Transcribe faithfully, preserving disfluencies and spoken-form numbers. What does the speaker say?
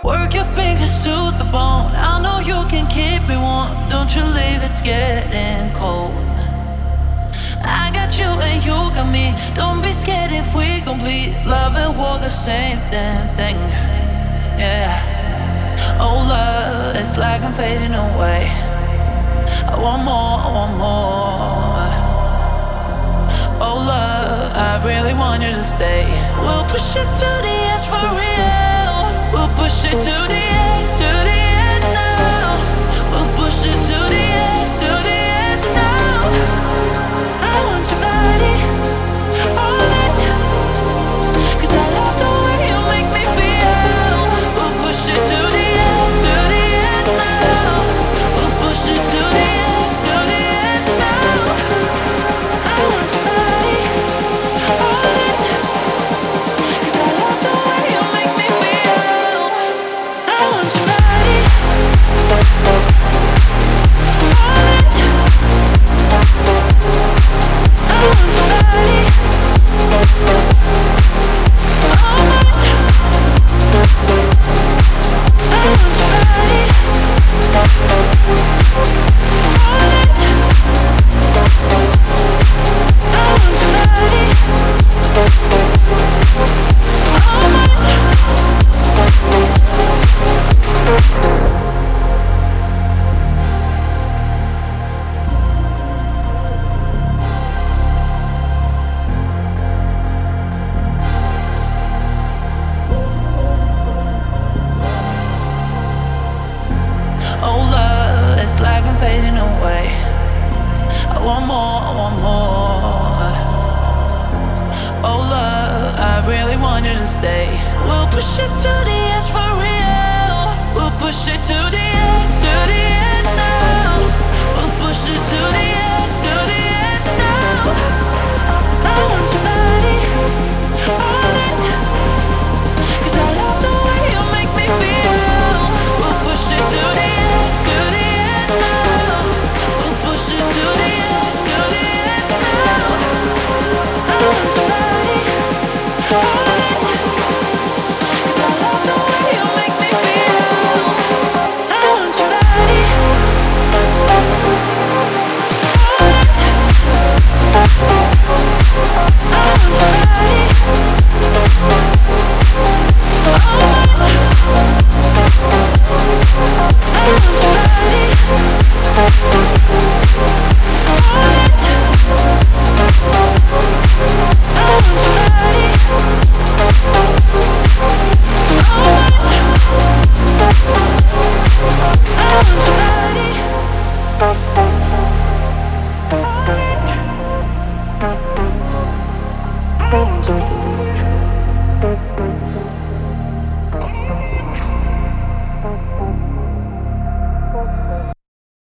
Work your fingers to the bone. I know you can keep me warm. Don't you leave, it's getting cold. I got you and you got me. Don't be scared if we complete. Love and war the same damn thing. Yeah. Oh love, it's like I'm fading away. I want more, I want more. Oh love, I really want you to stay. We'll push it to the edge for real. We'll push it to the end, to the end now. We'll push it to the end, to the end now. I want your body, all in. 'Cause I love the way you make me feel. We'll push it to the end, to the end now. We'll push it to the end, to the end now. I want your body, all in. 'Cause I love the way you make me feel. I want your body, all in. I want your body, all in. I want your body, all in. I want your body, oh love, it's like I'm fading away. I want more, I want more. Oh love, I really want you to stay. We'll push it to the edge for real. We'll push it to the end, to the end now. We'll push it to the